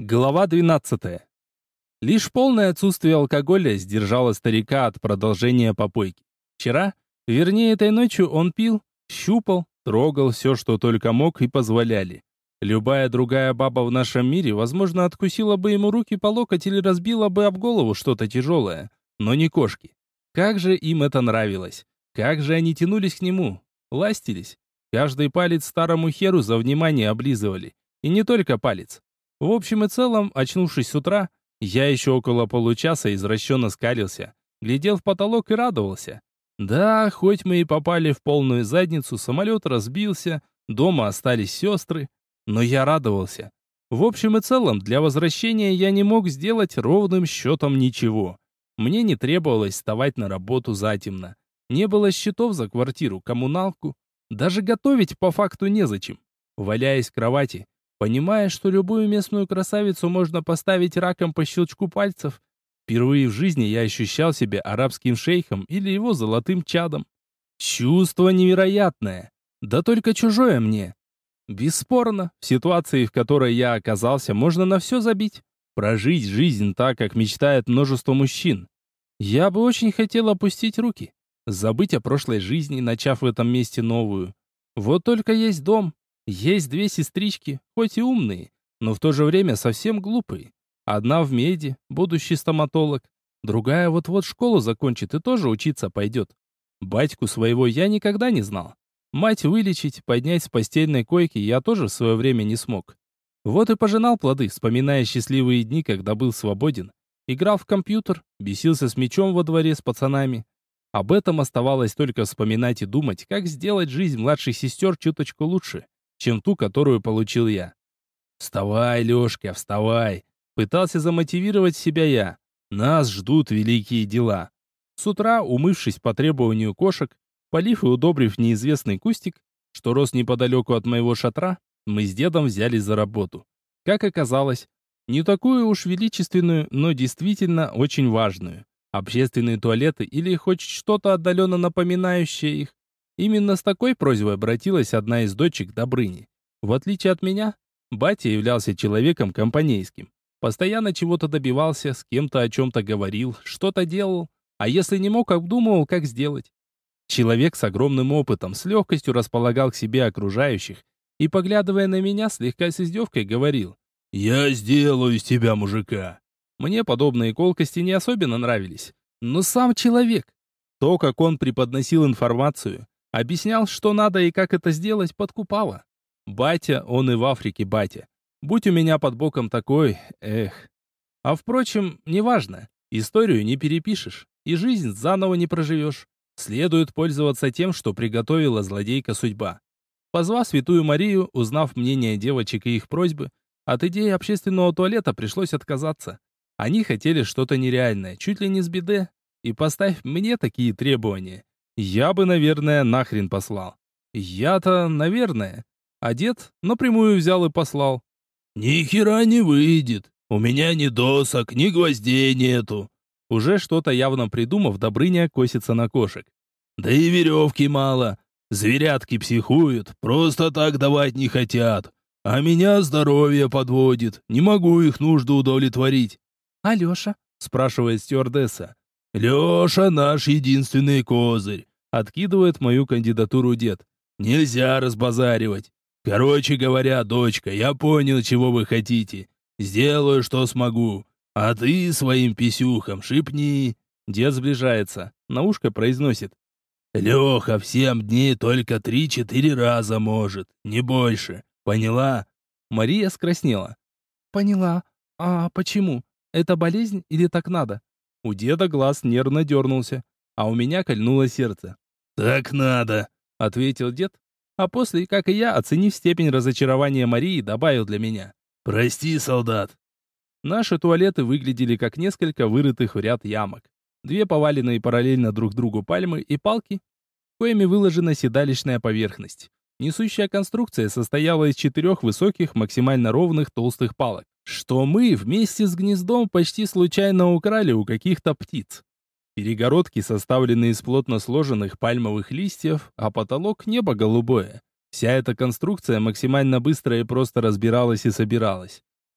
Глава 12. Лишь полное отсутствие алкоголя сдержало старика от продолжения попойки. Вчера, вернее этой ночью, он пил, щупал, трогал все, что только мог и позволяли. Любая другая баба в нашем мире, возможно, откусила бы ему руки по локоть или разбила бы об голову что-то тяжелое, но не кошки. Как же им это нравилось! Как же они тянулись к нему, ластились. Каждый палец старому херу за внимание облизывали. И не только палец. В общем и целом, очнувшись с утра, я еще около получаса извращенно скалился, глядел в потолок и радовался. Да, хоть мы и попали в полную задницу, самолет разбился, дома остались сестры, но я радовался. В общем и целом, для возвращения я не мог сделать ровным счетом ничего. Мне не требовалось вставать на работу затемно. Не было счетов за квартиру, коммуналку. Даже готовить по факту незачем. Валяясь в кровати, понимая, что любую местную красавицу можно поставить раком по щелчку пальцев, впервые в жизни я ощущал себя арабским шейхом или его золотым чадом. Чувство невероятное, да только чужое мне. Бесспорно, в ситуации, в которой я оказался, можно на все забить. Прожить жизнь так, как мечтает множество мужчин. Я бы очень хотел опустить руки, забыть о прошлой жизни, начав в этом месте новую. Вот только есть дом. Есть две сестрички, хоть и умные, но в то же время совсем глупые. Одна в меди, будущий стоматолог, другая вот-вот школу закончит и тоже учиться пойдет. Батьку своего я никогда не знал. Мать вылечить, поднять с постельной койки я тоже в свое время не смог. Вот и пожинал плоды, вспоминая счастливые дни, когда был свободен. Играл в компьютер, бесился с мячом во дворе с пацанами. Об этом оставалось только вспоминать и думать, как сделать жизнь младших сестер чуточку лучше, чем ту, которую получил я. «Вставай, Лешка, вставай!» Пытался замотивировать себя я. Нас ждут великие дела. С утра, умывшись по требованию кошек, полив и удобрив неизвестный кустик, что рос неподалеку от моего шатра, мы с дедом взялись за работу. Как оказалось, не такую уж величественную, но действительно очень важную. Общественные туалеты или хоть что-то отдаленно напоминающее их. Именно с такой просьбой обратилась одна из дочек Добрыни. В отличие от меня, батя являлся человеком компанейским. Постоянно чего-то добивался, с кем-то о чем-то говорил, что-то делал, а если не мог, обдумывал, как сделать. Человек с огромным опытом, с легкостью располагал к себе окружающих и, поглядывая на меня, слегка с издевкой говорил: «Я сделаю из тебя мужика». Мне подобные колкости не особенно нравились, но сам человек, то, как он преподносил информацию, объяснял, что надо и как это сделать, подкупало. Батя, он и в Африке батя. Будь у меня под боком такой, эх. А впрочем, неважно, историю не перепишешь, и жизнь заново не проживешь. Следует пользоваться тем, что приготовила злодейка судьба. Позвав Святую Марию, узнав мнение девочек и их просьбы, от идеи общественного туалета пришлось отказаться. Они хотели что-то нереальное, чуть ли не с биде, и поставь мне такие требования, я бы, наверное, нахрен послал. Я-то, наверное. А дед напрямую взял и послал. «Ни хера не выйдет. У меня ни досок, ни гвоздей нету». Уже что-то явно придумав, Добрыня косится на кошек. «Да и веревки мало. Зверятки психуют, просто так давать не хотят. А меня здоровье подводит, не могу их нужды удовлетворить». «А Леша?» — спрашивает стюардесса. «Леша наш единственный козырь», — откидывает мою кандидатуру дед. «Нельзя разбазаривать. Короче говоря, дочка, я понял, чего вы хотите. Сделаю, что смогу. А ты своим писюхам шипни». Дед сближается, на ушко произносит: «Леха в 7 дней только 3-4 раза может, не больше. Поняла?» Мария скраснела. «Поняла. А почему? Это болезнь или так надо?» У деда глаз нервно дернулся, а у меня кольнуло сердце. «Так надо», — ответил дед, а после, как и я, оценив степень разочарования Марии, добавил для меня: «Прости, солдат». Наши туалеты выглядели как несколько вырытых в ряд ямок. Две поваленные параллельно друг другу пальмы и палки, коими выложена седалищная поверхность. Несущая конструкция состояла из 4 высоких, максимально ровных толстых палок, что мы вместе с гнездом почти случайно украли у каких-то птиц. Перегородки составлены из плотно сложенных пальмовых листьев, а потолок небо голубое. Вся эта конструкция максимально быстро и просто разбиралась и собиралась.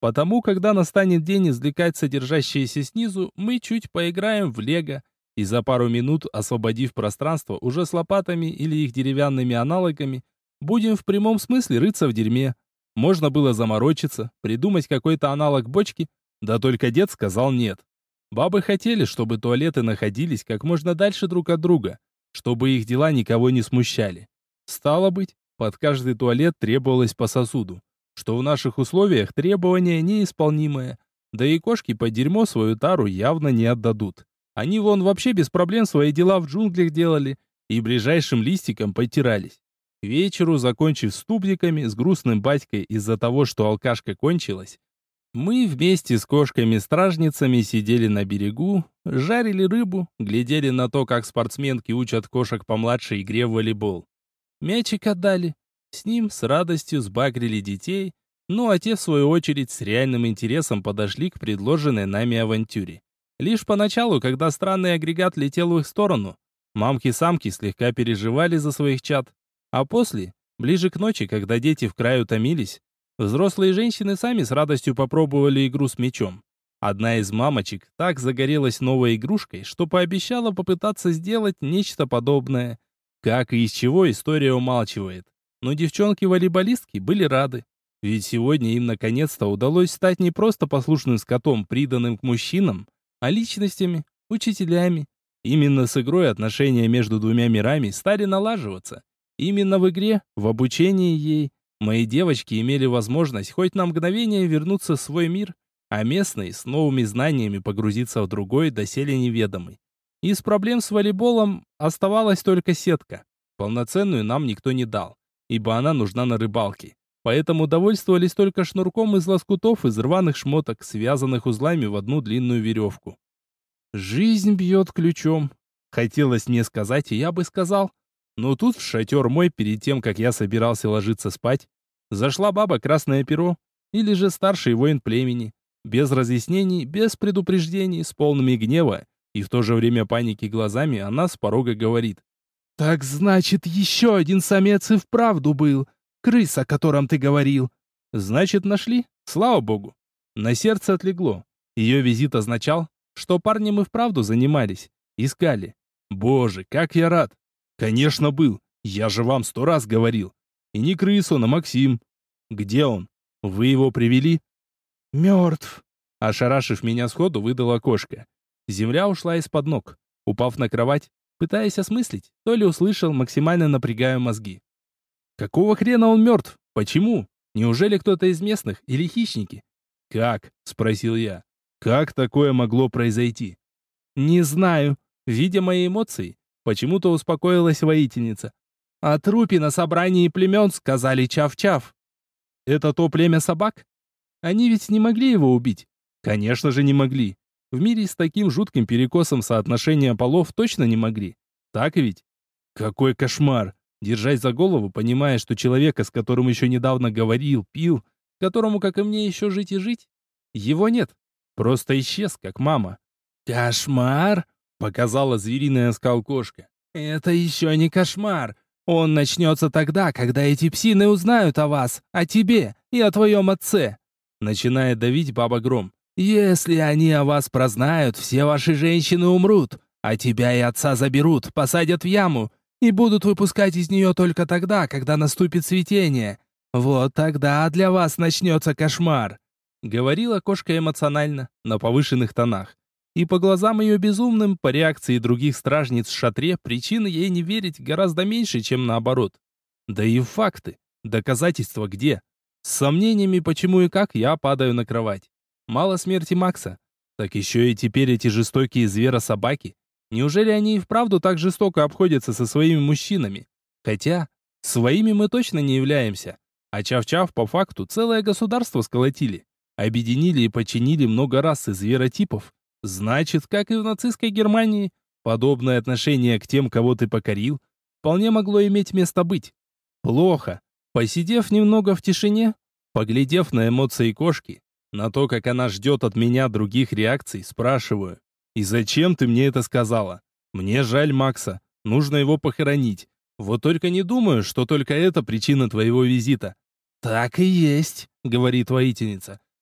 Потому, когда настанет день извлекать содержащееся снизу, мы чуть поиграем в лего, и за пару минут, освободив пространство уже с лопатами или их деревянными аналогами, будем в прямом смысле рыться в дерьме. Можно было заморочиться, придумать какой-то аналог бочки, да только дед сказал нет. Бабы хотели, чтобы туалеты находились как можно дальше друг от друга, чтобы их дела никого не смущали. Стало быть, под каждый туалет требовалось по сосуду, что в наших условиях требование неисполнимое, да и кошки под дерьмо свою тару явно не отдадут. Они вон вообще без проблем свои дела в джунглях делали и ближайшим листиком подтирались. К вечеру, закончив с тубниками, с грустным батькой из-за того, что алкашка кончилась, мы вместе с кошками-стражницами сидели на берегу, жарили рыбу, глядели на то, как спортсменки учат кошек помладше игре в волейбол. Мячик отдали. С ним с радостью сбагрили детей, ну а те, в свою очередь, с реальным интересом подошли к предложенной нами авантюре. Лишь поначалу, когда странный агрегат летел в их сторону, мамки-самки слегка переживали за своих чад, а после, ближе к ночи, когда дети в край утомились, взрослые женщины сами с радостью попробовали игру с мячом. Одна из мамочек так загорелась новой игрушкой, что пообещала попытаться сделать нечто подобное. Как и из чего история умалчивает. Но девчонки-волейболистки были рады. Ведь сегодня им наконец-то удалось стать не просто послушным скотом, приданным к мужчинам, а личностями, учителями. Именно с игрой отношения между двумя мирами стали налаживаться. Именно в игре, в обучении ей, мои девочки имели возможность хоть на мгновение вернуться в свой мир, а местные с новыми знаниями погрузиться в другой, доселе неведомый. Из проблем с волейболом оставалась только сетка. Полноценную нам никто не дал, ибо она нужна на рыбалке. Поэтому довольствовались только шнурком из лоскутов из рваных шмоток, связанных узлами в одну длинную веревку. «Жизнь бьет ключом», хотелось мне сказать, и я бы сказал. Но тут в шатер мой, перед тем, как я собирался ложиться спать, зашла баба Красное Перо, или же старший воин племени. Без разъяснений, без предупреждений, с полными гнева и в то же время паники глазами она с порога говорит. «Так значит, еще один самец и вправду был. Крыс, о котором ты говорил». «Значит, нашли? Слава богу». На сердце отлегло. Ее визит означал, что парнем и вправду занимались. Искали. Боже, как я рад. Конечно, был. Я же вам 100 раз говорил. И не крыс он, а Максим. Где он? Вы его привели? Мертв. Ошарашив меня сходу, выдала кошка. Земля ушла из-под ног. Упав на кровать, пытаясь осмыслить, то ли услышал, максимально напрягая мозги. Какого хрена он мертв? Почему? Неужели кто-то из местных или хищники? Как? Спросил я. Как такое могло произойти? Не знаю. Видя мои эмоции, почему-то успокоилась воительница. О трупе на собрании племен сказали чав-чав. Это то племя собак? Они ведь не могли его убить. Конечно же не могли. В мире с таким жутким перекосом соотношения полов точно не могли. Так ведь? Какой кошмар! Держась за голову, понимая, что человека, с которым еще недавно говорил, пил, которому, как и мне, еще жить и жить, его нет. Просто исчез, как мама. «Кошмар?» — показала звериный оскал кошка. «Это еще не кошмар. Он начнется тогда, когда эти псины узнают о вас, о тебе и о твоем отце». Начинает давить баба Гром. «Если они о вас прознают, все ваши женщины умрут, а тебя и отца заберут, посадят в яму и будут выпускать из нее только тогда, когда наступит цветение. Вот тогда для вас начнется кошмар», — говорила кошка эмоционально, на повышенных тонах. И по глазам ее безумным, по реакции других стражниц в шатре, причин ей не верить гораздо меньше, чем наоборот. Да и факты, доказательства где? С сомнениями, почему и как, я падаю на кровать. Мало смерти Макса, так еще и теперь эти жестокие зверособаки. Неужели они и вправду так жестоко обходятся со своими мужчинами? Хотя, своими мы точно не являемся. А Чав-Чав по факту целое государство сколотили. Объединили и подчинили много рас и зверотипов. Значит, как и в нацистской Германии, подобное отношение к тем, кого ты покорил, вполне могло иметь место быть. Плохо. Посидев немного в тишине, поглядев на эмоции кошки, на то, как она ждет от меня других реакций, спрашиваю. «И зачем ты мне это сказала? Мне жаль Макса, нужно его похоронить. Вот только не думаю, что только это причина твоего визита». «Так и есть», — говорит воительница.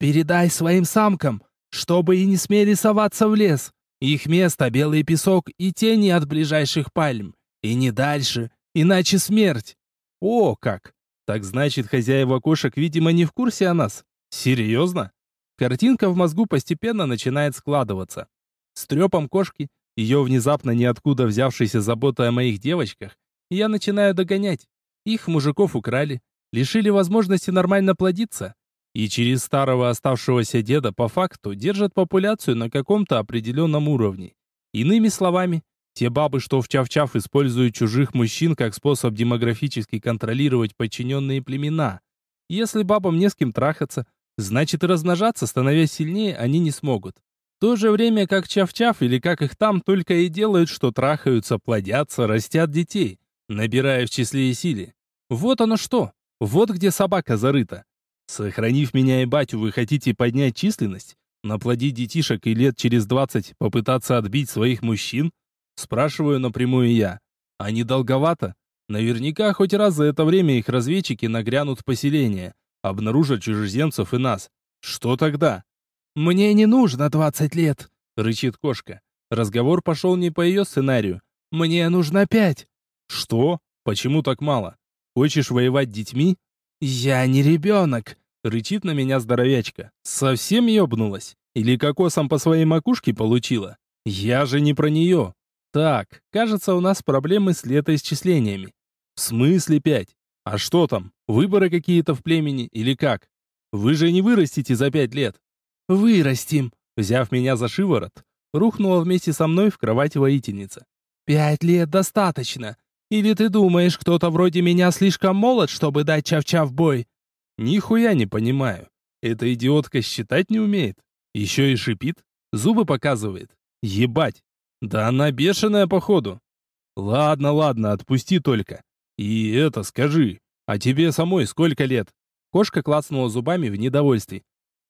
Передай своим самкам, чтобы и не смели соваться в лес. Их место — белый песок и тени от ближайших пальм. И не дальше, иначе смерть». О, как! Так значит, хозяева кошек, видимо, не в курсе о нас. Серьезно? Картинка в мозгу постепенно начинает складываться. С трепом кошки, ее внезапно ниоткуда взявшейся заботой о моих девочках, я начинаю догонять. Их мужиков украли, лишили возможности нормально плодиться. И через старого оставшегося деда по факту держат популяцию на каком-то определенном уровне. Иными словами, те бабы, что в чав-чав используют чужих мужчин как способ демографически контролировать подчиненные племена. Если бабам не с кем трахаться, значит и размножаться, становясь сильнее, они не смогут. В то же время как чав-чав, или как их там, только и делают, что трахаются, плодятся, растят детей, набирая в числе и силе. Вот оно что, вот где собака зарыта. Сохранив меня и батю, вы хотите поднять численность? Наплодить детишек и лет через 20 попытаться отбить своих мужчин? Спрашиваю напрямую я. А не долговато? Наверняка хоть раз за это время их разведчики нагрянут в поселение, обнаружат чужеземцев и нас. Что тогда? «Мне не нужно 20 лет», — рычит кошка. Разговор пошел не по ее сценарию. «Мне нужно 5». «Что? Почему так мало? Хочешь воевать с детьми?» «Я не ребенок», — рычит на меня здоровячка. «Совсем ёбнулась? Или кокосом по своей макушке получила? Я же не про нее. Так, кажется, у нас проблемы с летоисчислениями». «В смысле 5? А что там? Выборы какие-то в племени или как? Вы же не вырастете за 5 лет». «Вырастим», — взяв меня за шиворот, рухнула вместе со мной в кровать воительница. 5 лет достаточно. Или ты думаешь, кто-то вроде меня слишком молод, чтобы дать чав-чав бой?» Нихуя не понимаю. Эта идиотка считать не умеет. Еще и шипит, зубы показывает. Ебать. Да она бешеная, походу. Ладно, ладно, отпусти только. И это, скажи, а тебе самой сколько лет? Кошка клацнула зубами в недовольстве.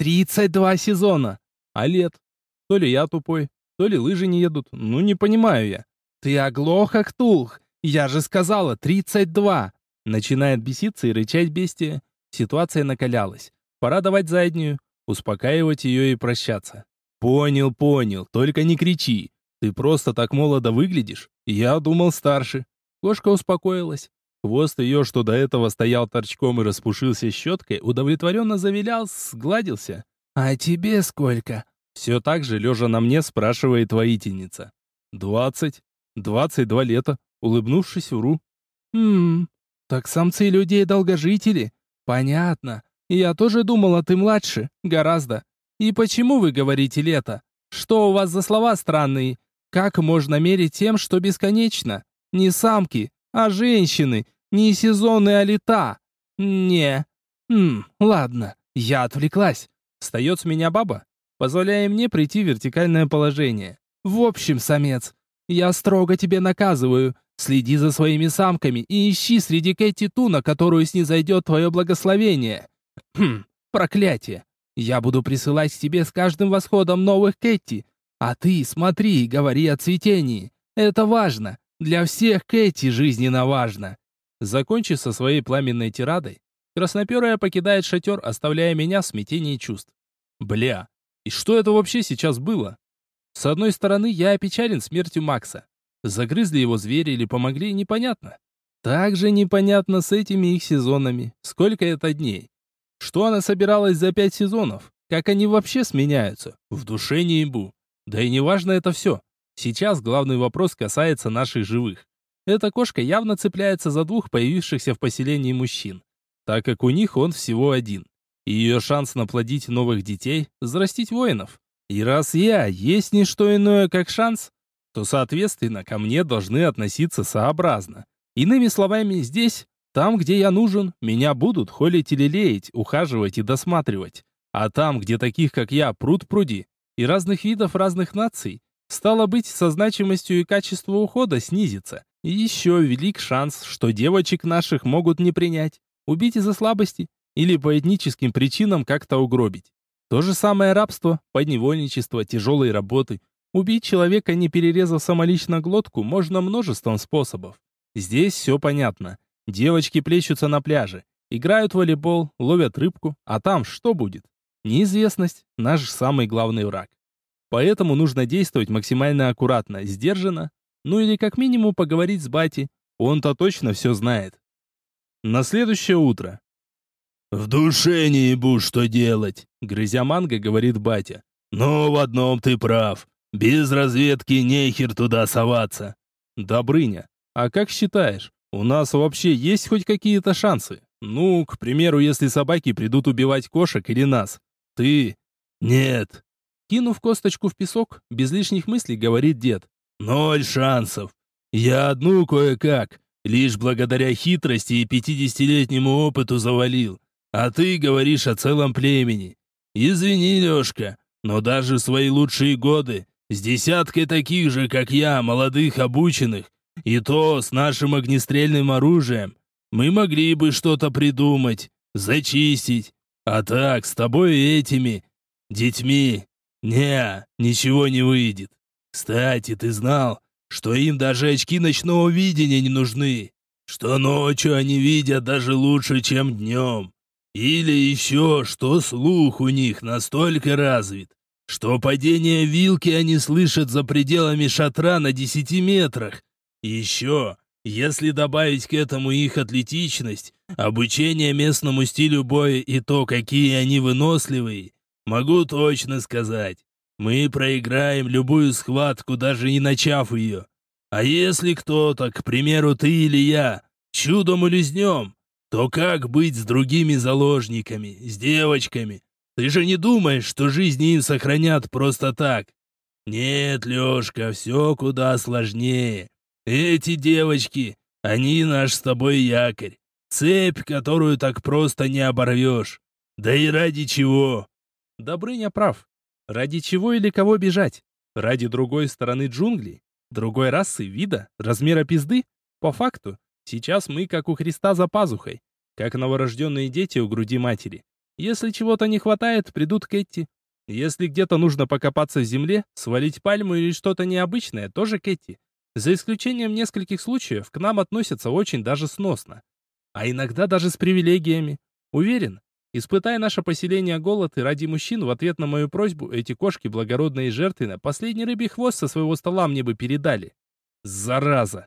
32 сезона. А лет? То ли я тупой, то ли лыжи не едут. Ну, не понимаю я. Ты оглох, Актулх. Я же сказала, 32. Начинает беситься и рычать бестия. Ситуация накалялась. Пора давать заднюю, успокаивать ее и прощаться. Понял, понял, только не кричи. Ты просто так молодо выглядишь. Я думал старше. Кошка успокоилась. Хвост ее, что до этого стоял торчком и распушился щеткой, удовлетворенно завилял, сгладился. «А тебе сколько?» Все так же, лежа на мне, спрашивает воительница. 20, 22 лета. Улыбнувшись, вру. Так самцы людей долгожители? Понятно. Я тоже думала, ты младше. Гораздо. И почему вы говорите лето? Что у вас за слова странные? Как можно мерить тем, что бесконечно? Не самки, а женщины. Не сезоны, а лета. Не. Ладно, я отвлеклась. Встает с меня баба, позволяя мне прийти в вертикальное положение. В общем, самец, я строго тебе наказываю. Следи за своими самками и ищи среди Кэти ту, на которую снизойдет твое благословение. Проклятие. Я буду присылать к тебе с каждым восходом новых Кэти. А ты смотри и говори о цветении. Это важно. Для всех Кэти жизненно важно. Закончив со своей пламенной тирадой, красноперая покидает шатер, оставляя меня в смятении чувств. Бля, и что это вообще сейчас было? С одной стороны, я опечален смертью Макса. Загрызли его звери или помогли, непонятно. Также непонятно с этими их сезонами. Сколько это дней? Что она собиралась за 5 сезонов? Как они вообще сменяются? В душе не ебу. Да и неважно это все. Сейчас главный вопрос касается наших живых. Эта кошка явно цепляется за 2 появившихся в поселении мужчин, так как у них он всего один. И ее шанс наплодить новых детей – взрастить воинов. И раз я есть не что иное, как шанс, то, соответственно, ко мне должны относиться сообразно. Иными словами, здесь, там, где я нужен, меня будут холить или лелеять, ухаживать и досматривать. А там, где таких, как я, пруд-пруди, и разных видов, разных наций, стало быть, со значимостью и качество ухода снизится. И еще велик шанс, что девочек наших могут не принять, убить из-за слабости или по этническим причинам как-то угробить. То же самое рабство, подневольничество, тяжелые работы. Убить человека, не перерезав самолично глотку, можно множеством способов. Здесь все понятно. Девочки плещутся на пляже, играют в волейбол, ловят рыбку, а там что будет? Неизвестность – наш самый главный враг. Поэтому нужно действовать максимально аккуратно, сдержанно, ну или как минимум поговорить с батей. Он-то точно все знает. На следующее утро. «В душе не ебу, что делать», — грызя манго, говорит батя. «Но в одном ты прав. Без разведки нехер туда соваться». Добрыня, а как считаешь, у нас вообще есть хоть какие-то шансы? Ну, к примеру, если собаки придут убивать кошек или нас. Ты... «Нет, Кинув косточку в песок, без лишних мыслей говорит дед. 0 шансов. Я одну кое-как, лишь благодаря хитрости и 50-летнему опыту завалил. А ты говоришь о целом племени. Извини, Лешка, но даже в свои лучшие годы, с десяткой таких же, как я, молодых обученных, и то с нашим огнестрельным оружием, мы могли бы что-то придумать, зачистить. А так, с тобой и этими детьми, ничего не выйдет. Кстати, ты знал, что им даже очки ночного видения не нужны? Что ночью они видят даже лучше, чем днем? Или еще, что слух у них настолько развит, что падение вилки они слышат за пределами шатра на 10 метрах? И еще, если добавить к этому их атлетичность, обучение местному стилю боя и то, какие они выносливые, могу точно сказать, мы проиграем любую схватку, даже не начав ее. А если кто-то, к примеру, ты или я, чудом улизнем, то как быть с другими заложниками, с девочками? Ты же не думаешь, что жизни им сохранят просто так? Нет, Лешка, все куда сложнее. Эти девочки, они наш с тобой якорь. Цепь, которую так просто не оборвешь. Да и ради чего? Добрыня прав. Ради чего или кого бежать? Ради другой стороны джунглей? Другой расы, вида, размера пизды? По факту, сейчас мы как у Христа за пазухой, как новорожденные дети у груди матери. Если чего-то не хватает, придут Кэти. Если где-то нужно покопаться в земле, свалить пальму или что-то необычное, тоже Кэти. За исключением нескольких случаев, к нам относятся очень даже сносно. А иногда даже с привилегиями. Уверен, испытай наше поселение голод, и ради мужчин в ответ на мою просьбу эти кошки благородные жертвы на последний рыбий хвост со своего стола мне бы передали. Зараза!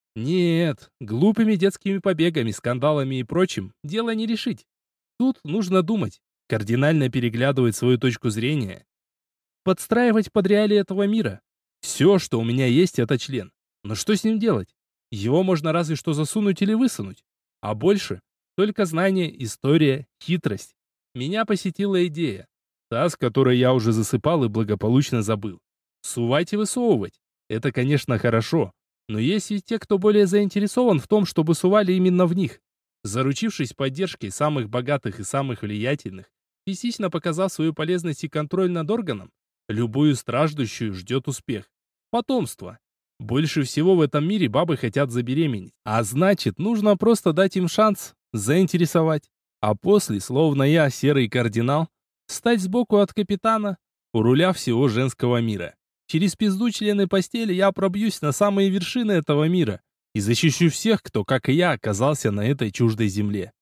Нет, глупыми детскими побегами, скандалами и прочим дело не решить. Тут нужно думать, кардинально переглядывать свою точку зрения, подстраивать под реалии этого мира. Все, что у меня есть, это член. Но что с ним делать? Его можно разве что засунуть или высунуть. А больше только знание, история, хитрость. Меня посетила идея. Та, с которой я уже засыпал и благополучно забыл. Сувать и высовывать. Это, конечно, хорошо. Но есть и те, кто более заинтересован в том, чтобы сували именно в них. Заручившись поддержкой самых богатых и самых влиятельных, частично показав свою полезность и контроль над органом, любую страждущую ждет успех. Потомство. Больше всего в этом мире бабы хотят забеременеть. А значит, нужно просто дать им шанс, заинтересовать. А после, словно я, серый кардинал, встать сбоку от капитана, у руля всего женского мира. Через пизду члены постели я пробьюсь на самые вершины этого мира и защищу всех, кто, как и я, оказался на этой чуждой земле.